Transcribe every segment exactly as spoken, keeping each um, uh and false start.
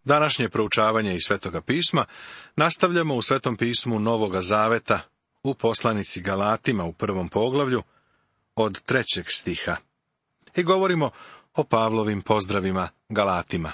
Današnje proučavanje iz Svetoga pisma nastavljamo u Svetom pismu Novoga Zaveta u poslanici Galatima u prvom poglavlju od trećeg stiha. I govorimo o Pavlovim pozdravima Galatima.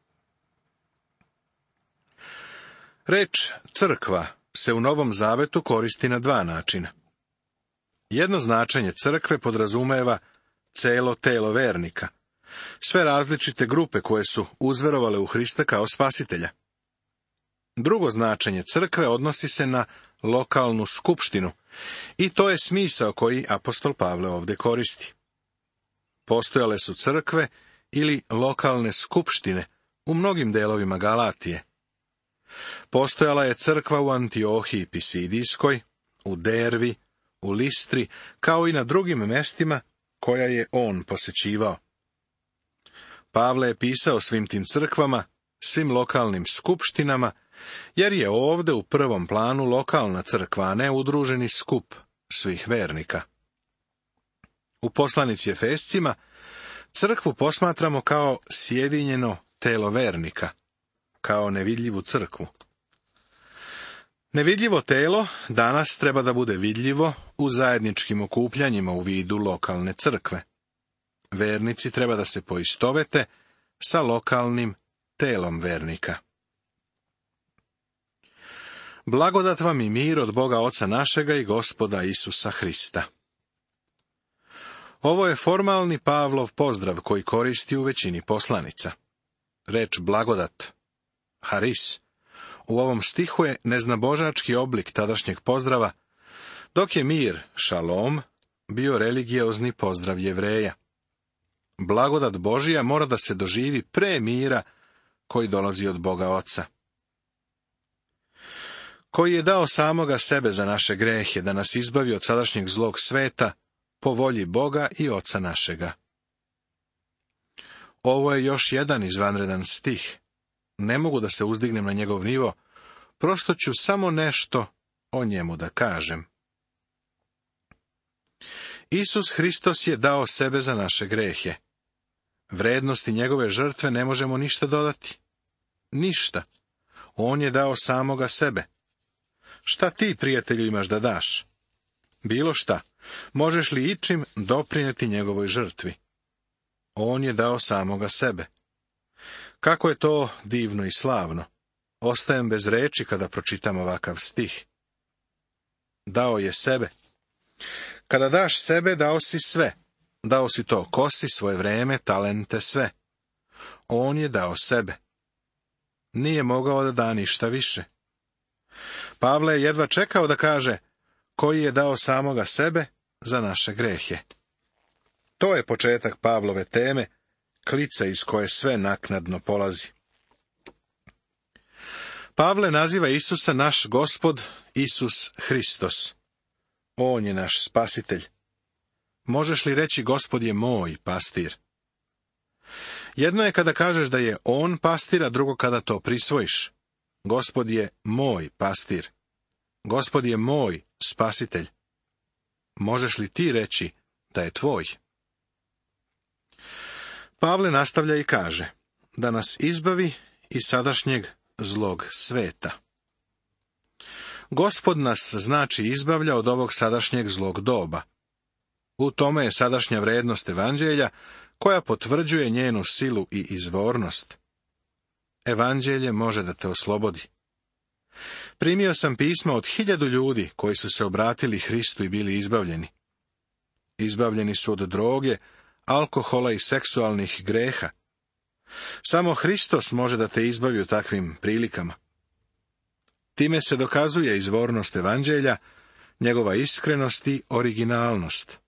Reč crkva se u Novom Zavetu koristi na dva načina. Jedno značenje crkve podrazumeva celo telo vernika, sve različite grupe koje su uzverovale u Hrista kao spasitelja. Drugo značenje crkve odnosi se na lokalnu skupštinu i to je smisao koji apostol Pavle ovdje koristi. Postojale su crkve ili lokalne skupštine u mnogim delovima Galatije. Postojala je crkva u Antiohiji Pisidijskoj, u Dervi, u Listri, kao i na drugim mestima koja je on posećivao. Pavle je pisao svim tim crkvama, svim lokalnim skupštinama, jer je ovdje u prvom planu lokalna crkva, a ne udruženi skup svih vernika. U poslanici Efescima crkvu posmatramo kao sjedinjeno telo vernika, kao nevidljivu crkvu. Nevidljivo telo danas treba da bude vidljivo u zajedničkim okupljanjima u vidu lokalne crkve. Vernici treba da se poistovete sa lokalnim telom vernika. Blagodat vam i mir od Boga Oca našega i Gospoda Isusa Hrista. Ovo je formalni Pavlov pozdrav koji koristi u većini poslanica. Reč blagodat, haris, u ovom stihu je neznabožački oblik tadašnjeg pozdrava, dok je mir, šalom, bio religiozni pozdrav Jevreja. Blagodat Božija mora da se doživi pre mira koji dolazi od Boga Oca, koji je dao samoga sebe za naše grehe, da nas izbavi od sadašnjeg zlog sveta, po volji Boga i Oca našega. Ovo je još jedan izvanredan stih. Ne mogu da se uzdignem na njegov nivo, prosto ću samo nešto o njemu da kažem. Isus Hristos je dao sebe za naše grehe. Vrednosti njegove žrtve ne možemo ništa dodati. Ništa. On je dao samoga sebe. Šta ti, prijatelju, imaš da daš? Bilo šta. Možeš li ičim doprineti njegovoj žrtvi? On je dao samoga sebe. Kako je to divno i slavno. Ostajem bez reči kada pročitam ovakav stih. Dao je sebe. Kada daš sebe, dao si sve. Dao si to kosi, svoje vreme, talente, sve. On je dao sebe. Nije mogao da da ništa više. Pavle je jedva čekao da kaže, koji je dao samoga sebe za naše grehe. To je početak Pavlove teme, klica iz koje sve naknadno polazi. Pavle naziva Isusa naš Gospod, Isus Hristos. On je naš spasitelj. Možeš li reći Gospod je moj pastir? Jedno je kada kažeš da je on pastir, a drugo kada to prisvojiš. Gospod je moj pastir. Gospod je moj spasitelj. Možeš li ti reći da je tvoj? Pavle nastavlja i kaže, da nas izbavi iz sadašnjeg zlog sveta. Gospod nas znači izbavlja od ovog sadašnjeg zlog doba. U tome je sadašnja vrednost evanđelja koja potvrđuje njenu silu i izvornost. Evanđelje može da te oslobodi. Primio sam pisma od hiljadu ljudi koji su se obratili Hristu i bili izbavljeni. Izbavljeni su od droge, alkohola i seksualnih greha. Samo Hristos može da te izbavi u takvim prilikama. Time se dokazuje izvornost evanđelja, njegova iskrenost i originalnost.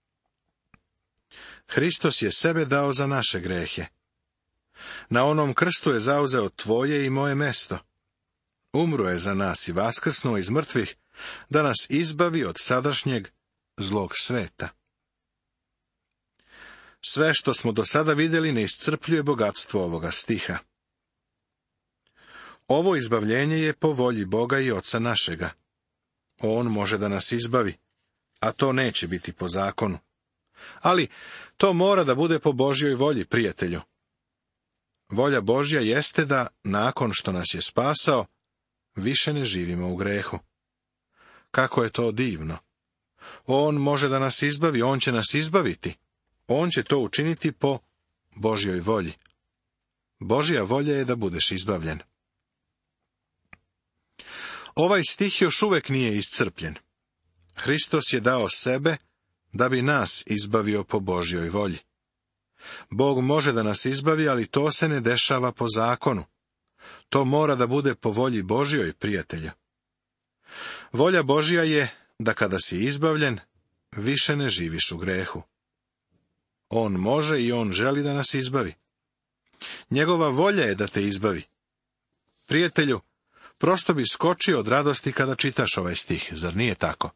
Hristos je sebe dao za naše grehe. Na onom krstu je zauzeo tvoje i moje mesto. Umro je za nas i vaskrsnuo iz mrtvih, da nas izbavi od sadašnjeg zlog sveta. Sve što smo do sada vidjeli ne iscrpljuje bogatstvo ovoga stiha. Ovo izbavljenje je po volji Boga i Oca našega. On može da nas izbavi, a to neće biti po zakonu. Ali to mora da bude po Božjoj volji, prijatelju. Volja Božja jeste da, nakon što nas je spasao, više ne živimo u grehu. Kako je to divno! On može da nas izbavi, on će nas izbaviti. On će to učiniti po Božjoj volji. Božja volja je da budeš izbavljen. Ovaj stih još uvek nije iscrpljen. Hristos je dao sebe da bi nas izbavio po Božjoj volji. Bog može da nas izbavi, ali to se ne dešava po zakonu. To mora da bude po volji Božjoj, prijatelju. Volja Božja je da kada si izbavljen, više ne živiš u grehu. On može i on želi da nas izbavi. Njegova volja je da te izbavi. Prijatelju, prosto bi skočio od radosti kada čitaš ovaj stih, zar nije tako?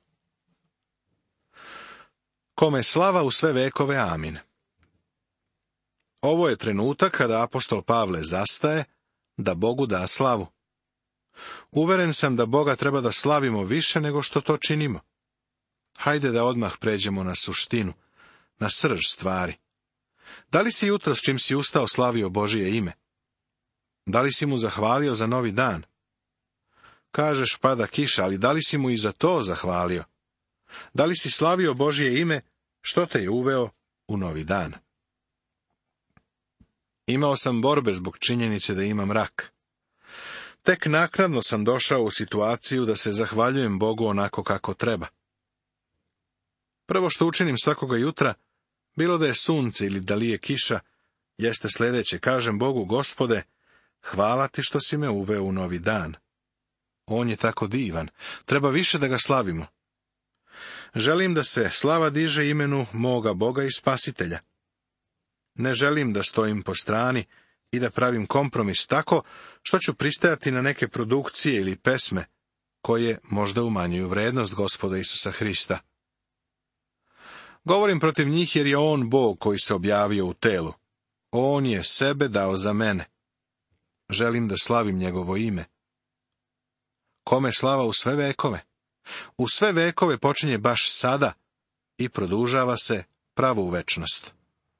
Kome slava u sve vekove, amin. Ovo je trenutak kada apostol Pavle zastaje da Bogu da slavu. Uveren sam da Boga treba da slavimo više nego što to činimo. Hajde da odmah pređemo na suštinu, na srž stvari. Da li si jutros čim si ustao slavio Božije ime? Da li si mu zahvalio za novi dan? Kažeš pada kiša, ali da li si mu i za to zahvalio? Da li si slavio Božje ime, što te je uveo u novi dan? Imao sam borbe zbog činjenice da imam rak. Tek naknadno sam došao u situaciju da se zahvaljujem Bogu onako kako treba. Prvo što učinim svakoga jutra, bilo da je sunce ili da lije kiša, jeste sljedeće: kažem Bogu: Gospode, hvala ti što si me uveo u novi dan. On je tako divan, treba više da ga slavimo. Želim da se slava diže imenu moga Boga i Spasitelja. Ne želim da stojim po strani i da pravim kompromis tako što ću pristajati na neke produkcije ili pesme koje možda umanjuju vrednost Gospoda Isusa Hrista. Govorim protiv njih jer je on Bog koji se objavio u telu. On je sebe dao za mene. Želim da slavim njegovo ime. Kome slava u sve vekove? U sve vekove počinje baš sada i produžava se pravo u večnost.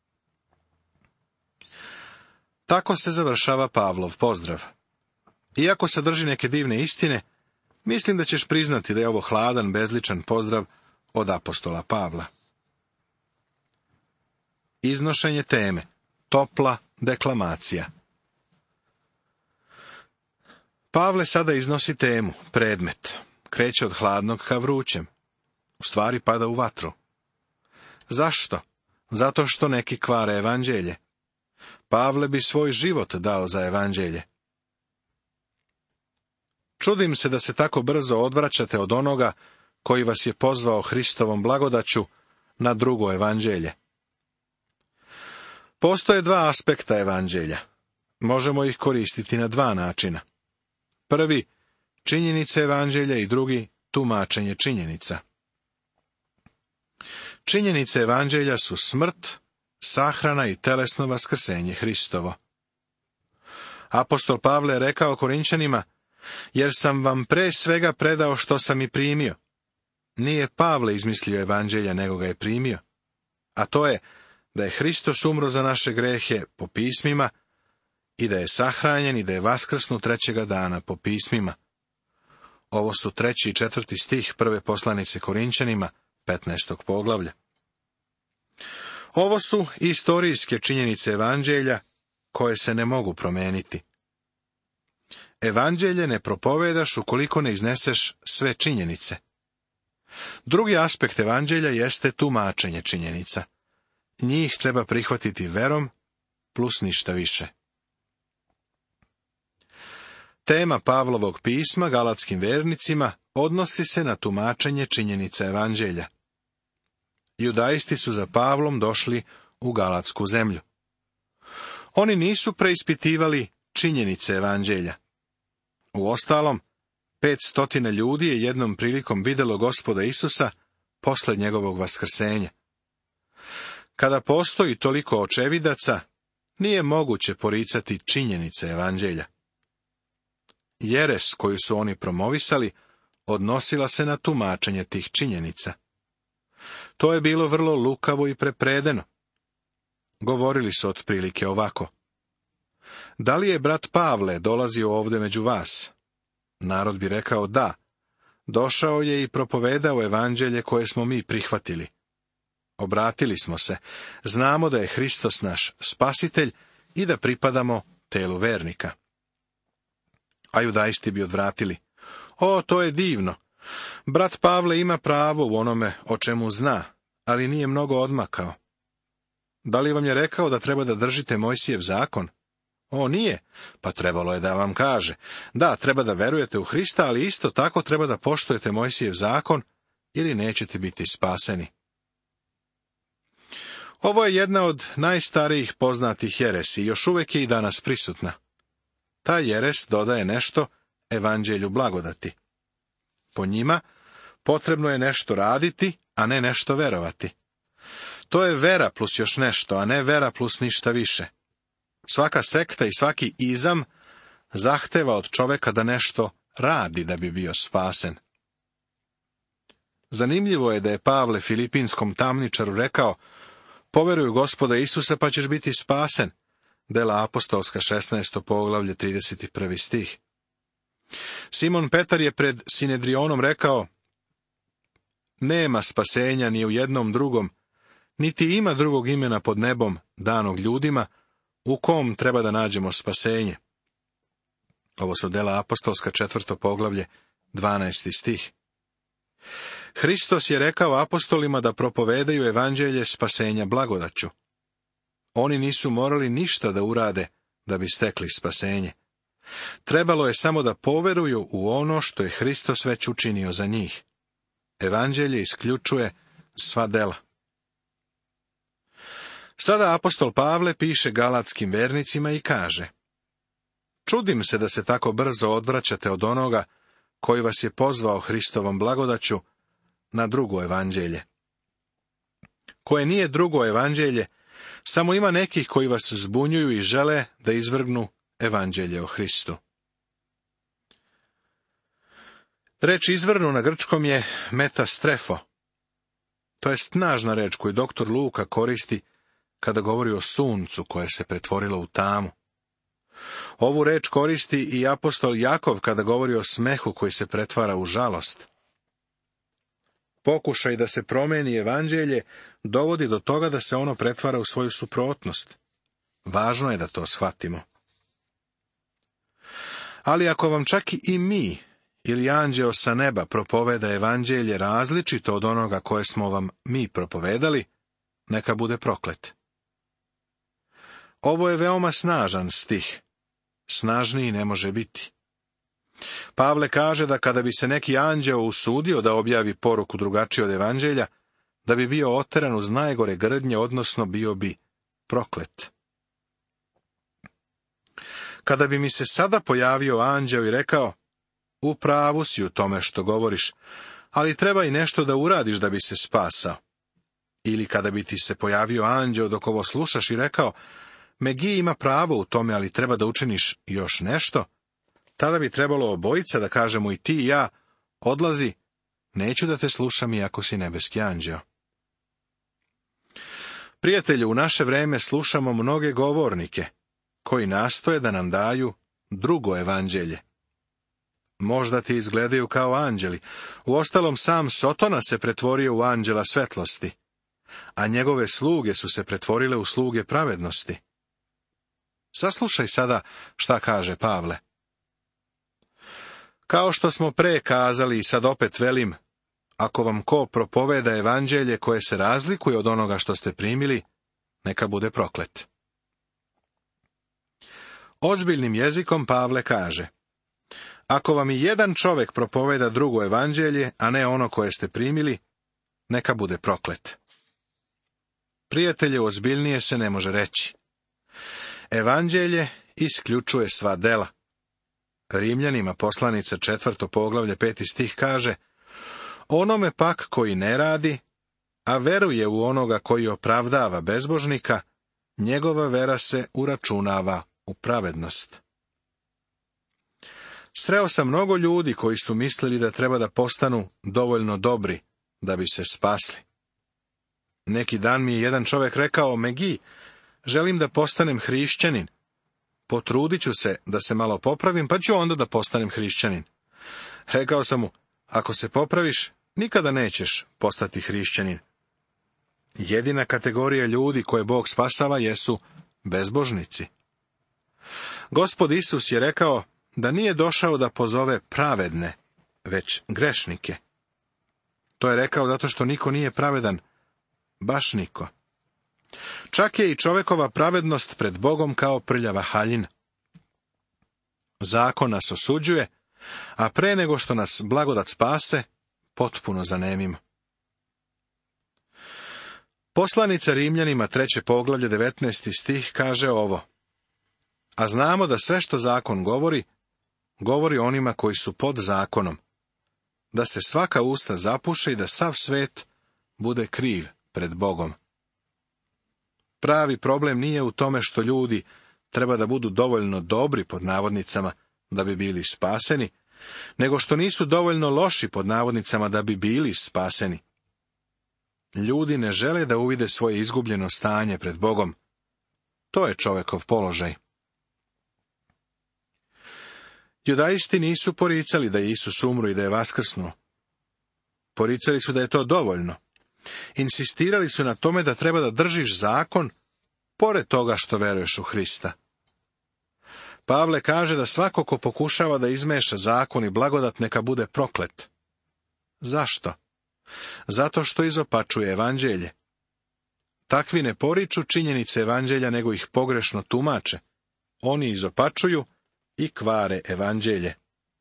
Tako se završava Pavlov pozdrav. Iako sadrži neke divne istine, mislim da ćeš priznati da je ovo hladan, bezličan pozdrav od apostola Pavla. Iznošenje teme. Topla deklamacija. Pavle sada iznosi temu, predmet. Kreće od hladnog ka vrućem. U stvari pada u vatru. Zašto? Zato što neki kvare evanđelje. Pavle bi svoj život dao za evanđelje. Čudim se da se tako brzo odvraćate od onoga koji vas je pozvao Hristovom blagodaću na drugo evanđelje. Postoje dva aspekta evanđelja. Možemo ih koristiti na dva načina. Prvi, činjenice evanđelja, i drugi, tumačenje činjenica. Činjenice evanđelja su smrt, sahrana i telesno vaskrsenje Hristovo. Apostol Pavle je rekao Korinćanima: jer sam vam pre svega predao što sam i primio. Nije Pavle izmislio evanđelja, nego ga je primio. A to je da je Hristos umro za naše grehe po pismima i da je sahranjen i da je vaskrsnut trećega dana po pismima. Ovo su treći i četvrti stih prve poslanice Korinćanima, petnaestog poglavlja. Ovo su istorijske činjenice evanđelja koje se ne mogu promeniti. Evanđelje ne propovedaš ukoliko ne izneseš sve činjenice. Drugi aspekt evanđelja jeste tumačenje činjenica. Njih treba prihvatiti verom plus ništa više. Tema Pavlovog pisma galatskim vernicima odnosi se na tumačenje činjenica evanđelja. Judaisti su za Pavlom došli u galatsku zemlju. Oni nisu preispitivali činjenice evanđelja. Uostalom, pet stotina ljudi je jednom prilikom vidjelo Gospoda Isusa posle njegovog vaskrsenja. Kada postoji toliko očevidaca, nije moguće poricati činjenice evanđelja. Jeres koju su oni promovisali odnosila se na tumačenje tih činjenica. To je bilo vrlo lukavo i prepredeno. Govorili su otprilike ovako: da li je brat Pavle dolazio ovde među vas? Narod bi rekao da. Došao je i propovedao evanđelje koje smo mi prihvatili. Obratili smo se, znamo da je Hristos naš spasitelj i da pripadamo telu vernika. A judaisti bi odvratili. O, to je divno. Brat Pavle ima pravo u onome o čemu zna, ali nije mnogo odmakao. Da li vam je rekao da treba da držite Mojsijev zakon? O, nije. Pa trebalo je da vam kaže. Da, treba da verujete u Hrista, ali isto tako treba da poštujete Mojsijev zakon, ili nećete biti spaseni. Ovo je jedna od najstarijih poznatih jeresi i još uvijek je i danas prisutna. Ta jeres dodaje nešto evanđelju blagodati. Po njima potrebno je nešto raditi, a ne nešto verovati. To je vera plus još nešto, a ne vera plus ništa više. Svaka sekta i svaki izam zahteva od čoveka da nešto radi da bi bio spasen. Zanimljivo je da je Pavle filipinskom tamničaru rekao: poveruj u Gospoda Isusa pa ćeš biti spasen. Dela apostolska šesnaesto poglavlje trideset prvi stih. Simon Petar je pred Sinedrionom rekao: nema spasenja ni u jednom drugom, niti ima drugog imena pod nebom danog ljudima, u kom treba da nađemo spasenje. Ovo su dela apostolska četvrto poglavlje, dvanaesti stih. Hristos je rekao apostolima da propovedaju evanđelje spasenja blagodaću. Oni nisu morali ništa da urade da bi stekli spasenje. Trebalo je samo da poveruju u ono što je Hristos već učinio za njih. Evanđelje isključuje sva dela. Sada apostol Pavle piše galatskim vernicima i kaže: čudim se da se tako brzo odvraćate od onoga koji vas je pozvao Hristovom blagodaću na drugo evanđelje. Koje nije drugo evanđelje, samo ima nekih koji vas zbunjuju i žele da izvrgnu evanđelje o Hristu. Reč izvrnu na grčkom je metastrefo. To je snažna reč koju doktor Luka koristi kada govori o suncu koje se pretvorilo u tamu. Ovu reč koristi i apostol Jakov kada govori o smehu koji se pretvara u žalost. Pokušaj da se promeni evanđelje dovodi do toga da se ono pretvara u svoju suprotnost. Važno je da to shvatimo. Ali ako vam čak i mi ili anđeo sa neba propoveda evanđelje različito od onoga koje smo vam mi propovedali, neka bude proklet. Ovo je veoma snažan stih. Snažniji ne može biti. Pavle kaže da kada bi se neki anđeo usudio da objavi poruku drugačije od evanđelja, da bi bio oteran uz najgore grdnje, odnosno bio bi proklet. Kada bi mi se sada pojavio anđeo i rekao: u pravu si u tome što govoriš, ali treba i nešto da uradiš da bi se spasao. Ili kada bi ti se pojavio anđeo dok ovo slušaš i rekao: Megi ima pravo u tome, ali treba da učiniš još nešto, tada bi trebalo obojica da kažemo i ti i ja: odlazi, neću da te slušam iako si nebeski anđeo. Prijatelju, u naše vreme slušamo mnoge govornike koji nastoje da nam daju drugo evanđelje. Možda ti izgledaju kao anđeli, uostalom sam Sotona se pretvorio u anđela svetlosti, a njegove sluge su se pretvorile u sluge pravednosti. Saslušaj sada šta kaže Pavle. Kao što smo pre kazali i sad opet velim, ako vam ko propoveda evanđelje koje se razlikuje od onoga što ste primili, neka bude proklet. Ozbiljnim jezikom Pavle kaže: ako vam i jedan čovjek propoveda drugo evanđelje, a ne ono koje ste primili, neka bude proklet. Prijatelje, ozbiljnije se ne može reći. Evanđelje isključuje sva dela. Rimljanima poslanica četvrto poglavlje peti stih kaže: onome pak koji ne radi, a veruje u onoga koji opravdava bezbožnika, njegova vera se uračunava u pravednost. Sreo sam mnogo ljudi koji su mislili da treba da postanu dovoljno dobri da bi se spasli. Neki dan mi je jedan čovjek rekao: Megi, želim da postanem hrišćanin. Potrudit ću se da se malo popravim, pa ću onda da postanem hrišćanin. Rekao sam mu, ako se popraviš, nikada nećeš postati hrišćanin. Jedina kategorija ljudi koje Bog spasava jesu bezbožnici. Gospod Isus je rekao da nije došao da pozove pravedne, već grešnike. To je rekao zato što niko nije pravedan, baš niko. Čak je i čovekova pravednost pred Bogom kao prljava haljina. Zakon nas osuđuje, a pre nego što nas blagodat spase, potpuno zanemimo. Poslanica Rimljanima, treće poglavlje, devetnaesti stih, kaže ovo: A znamo da sve što zakon govori, govori onima koji su pod zakonom, da se svaka usta zapuše i da sav svet bude kriv pred Bogom. Pravi problem nije u tome što ljudi treba da budu dovoljno dobri pod navodnicama da bi bili spaseni, nego što nisu dovoljno loši pod navodnicama da bi bili spaseni. Ljudi ne žele da uvide svoje izgubljeno stanje pred Bogom. To je čovekov položaj. Judaisti nisu poricali da je Isus umro i da je vaskrsnuo. Poricali su da je to dovoljno. Insistirali su na tome da treba da držiš zakon, pored toga što veruješ u Hrista. Pavle kaže da svako ko pokušava da izmeša zakon i blagodat neka bude proklet. Zašto? Zato što izopačuje evanđelje. Takvi ne poriču činjenice evanđelja, nego ih pogrešno tumače. Oni izopačuju i kvare evanđelje.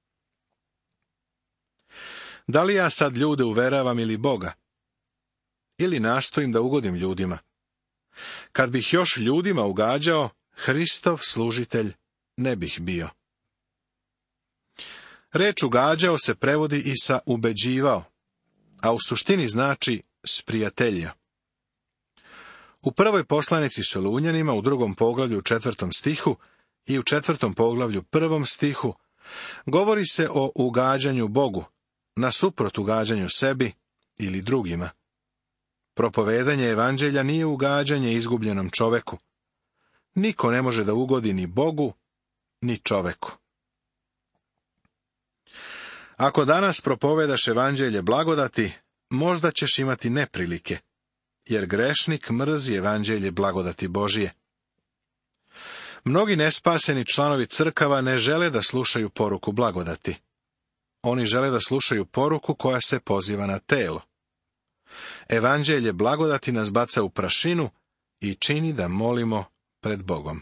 Da li ja sad ljude uveravam ili Boga? Ili nastojim da ugodim ljudima? Kad bih još ljudima ugađao, Hristov služitelj ne bih bio. Reč ugađao se prevodi i sa ubeđivao, a u suštini znači sprijateljio. U prvoj poslanici Solunjanima, u drugom poglavlju u četvrtom stihu i u četvrtom poglavlju prvom stihu, govori se o ugađanju Bogu, nasuprot ugađanju sebi ili drugima. Propovedanje evanđelja nije ugađanje izgubljenom čoveku. Niko ne može da ugodi ni Bogu, ni čoveku. Ako danas propovedaš evanđelje blagodati, možda ćeš imati neprilike, jer grešnik mrzi evanđelje blagodati Božije. Mnogi nespaseni članovi crkava ne žele da slušaju poruku blagodati. Oni žele da slušaju poruku koja se poziva na telo. Evanđelje blagodati nas baca u prašinu i čini da molimo pred Bogom.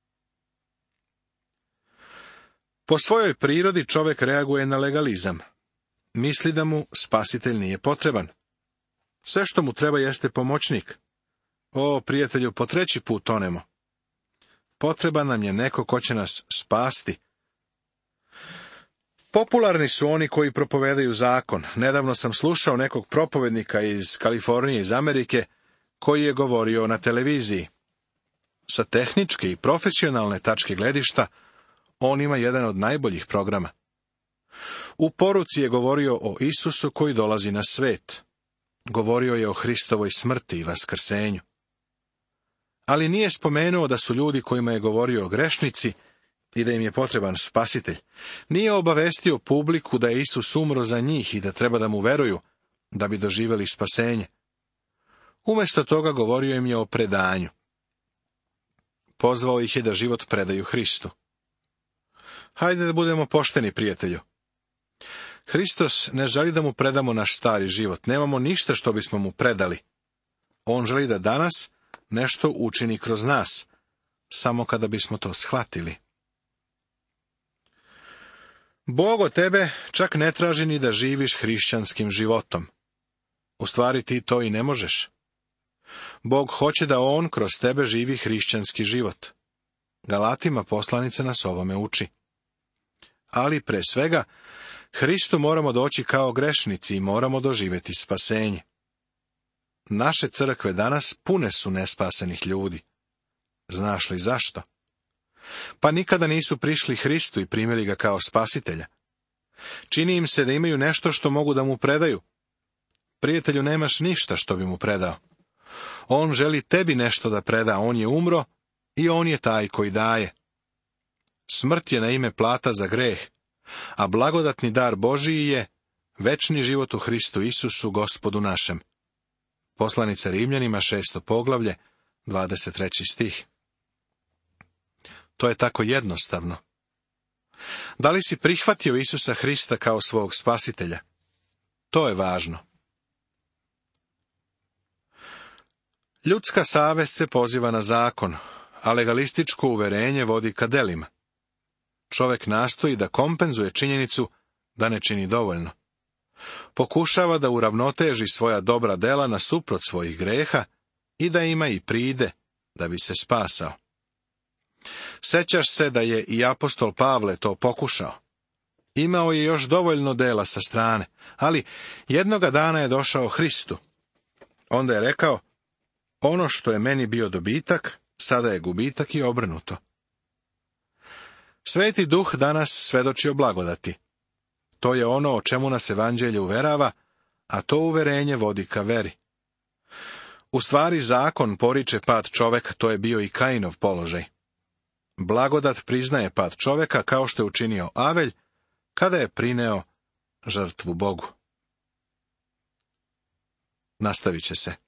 Po svojoj prirodi čovjek reaguje na legalizam. Misli da mu spasitelj nije potreban. Sve što mu treba jeste pomoćnik. O, prijatelju, po treći put tonemo. Potreban nam je neko ko će nas spasti. Popularni su oni koji propovedaju zakon. Nedavno sam slušao nekog propovednika iz Kalifornije, iz Amerike, koji je govorio na televiziji. Sa tehničke i profesionalne tačke gledišta, on ima jedan od najboljih programa. U poruci je govorio o Isusu koji dolazi na svet. Govorio je o Hristovoj smrti i vaskrsenju. Ali nije spomenuo da su ljudi kojima je govorio grešnici i da im je potreban spasitelj. Nije obavestio publiku da je Isus umro za njih i da treba da mu veruju, da bi doživjeli spasenje. Umjesto toga govorio im je o predanju. Pozvao ih je da život predaju Hristu. Hajde da budemo pošteni, prijatelju. Hristos ne želi da mu predamo naš stari život. Nemamo ništa što bismo mu predali. On želi da danas nešto učini kroz nas, samo kada bismo to shvatili. Bog od tebe čak ne traži ni da živiš hrišćanskim životom. U stvari ti to i ne možeš. Bog hoće da on kroz tebe živi hrišćanski život. Galatima poslanica nas ovome uči. Ali pre svega, Hristu moramo doći kao grešnici i moramo doživjeti spasenje. Naše crkve danas pune su nespasenih ljudi. Znaš li zašto? Pa nikada nisu prišli Hristu i primili ga kao spasitelja. Čini im se da imaju nešto što mogu da mu predaju. Prijatelju, nemaš ništa što bi mu predao. On želi tebi nešto da preda, on je umro i on je taj koji daje. Smrt je na ime plata za greh, a blagodatni dar Božiji je večni život u Hristu Isusu, Gospodu našem. Poslanica Rimljanima, šesto poglavlje, dvadeset treći stih. To je tako jednostavno. Da li si prihvatio Isusa Hrista kao svog spasitelja? To je važno. Ljudska savest se poziva na zakon, a legalističko uverenje vodi ka delima. Čovjek nastoji da kompenzuje činjenicu da ne čini dovoljno. Pokušava da uravnoteži svoja dobra dela nasuprot svojih greha i da ima i pride da bi se spasao. Sećaš se da je i apostol Pavle to pokušao. Imao je još dovoljno dela sa strane, ali jednoga dana je došao Hristu. Onda je rekao, ono što je meni bio dobitak, sada je gubitak i obrnuto. Sveti Duh danas svedoči o blagodati. To je ono o čemu nas evanđelje uverava, a to uverenje vodi ka veri. U stvari zakon poriče pad čoveka, to je bio i Kainov položaj. Blagodat priznaje pad čoveka kao što je učinio Avelj, kada je prineo žrtvu Bogu. Nastavit će se.